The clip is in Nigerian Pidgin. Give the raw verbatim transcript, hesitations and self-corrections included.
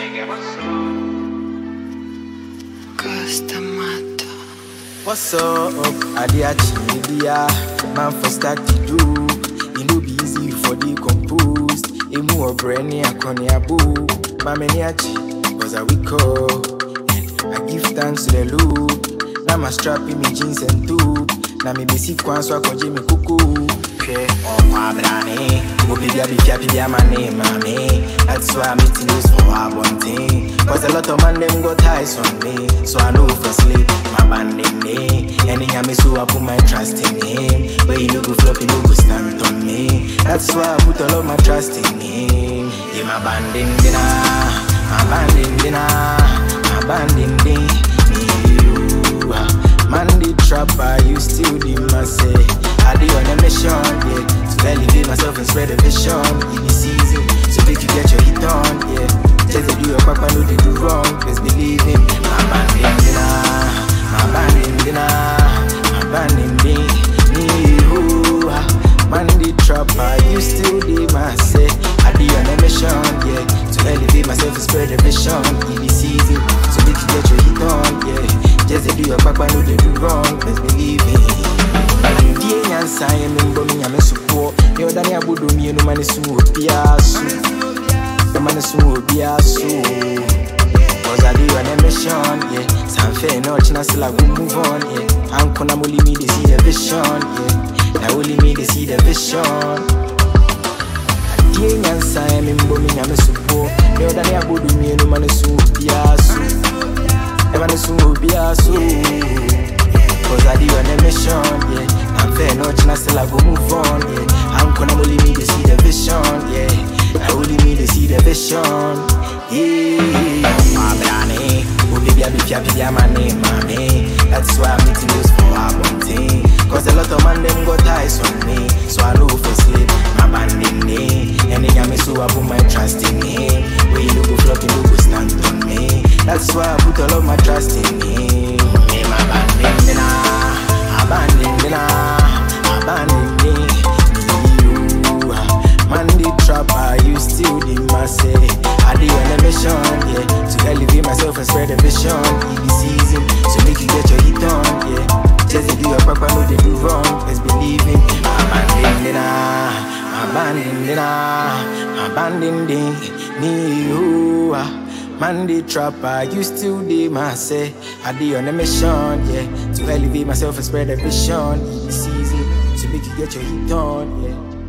What's up? Adiachi media, man for start to do. You know be easy for the composed. Emu or brandy akoni abu. Mameniachi, cause I we call. I give thanks to the Lord. Now my strap in me jeans and tube. Now me basic one so I can Jimmy cuckoo. Okay, oh my brani. Go be a big happy my name, mommy. That's why I'm eating this for one thing. Cause a lot of man them got eyes on me. So I know for sleep, my band in me. Anyhow me so I put my trust in him. But he no go flop, he no go stand on me. That's why I put all of my trust in him. Yeah, my band in dinner, my band in dinner, my band in dinner. Man the trapper, you still the masse. I do on a mission, yeah. To elevate myself and spread the vision. In the season, so make you get your hit on, yeah. Just to do your papa, no they do wrong. Just believe him. My band in dinner, my band in dinner, my band in dinner. Man the trapper, you still the masse. I do on a mission, yeah. To elevate myself and spread the vision. In the season, so make you get your hit on, yeah. Just to do your papa, no they do wrong. Just believe it. The answer I am in Bomi, I'm a support. You're Dania Budumi, no man is so piasu. No man is so piasu. Cause I do an emission, yeah. Some fair noche, and I still go move on, yeah. I'm gonna only me to see the vision, yeah. Now only me to see the vision. The answer I am in Bomi, I'm a support. You're Dania Budumi, no man is so piasu. Never know so be a so. Cause I do on a mission, yeah. I'm fair noche, and I still I go move on, yeah. I'm gonna only me to see the vision, yeah. I only me to see the vision, yeah. My brani, oh baby I be happy, yeah my name, mommy. That's why I'm meeting this for a one thing. Cause a lot of man them got eyes on me. So I know for sleep, my band in me. And they got me so I put my trust in him. When you look go flop, you look go stand on me. That's why I put all of my trust in him. Me my band in dinner, my band in dinner, my band in me. You, man the trapper, you still the masse. I do on a mission, yeah. To elevate myself and spread the vision. In the season, so make you get your hit on, yeah. Just to do your papa, no they do wrong. Just believe it. My band in dinner, my band in dinner, my band in dinner. Me you. Man the trapper, you still the masse. I do on a mission, yeah. To elevate myself and spread the vision. In the season, so make you get your hit on, yeah.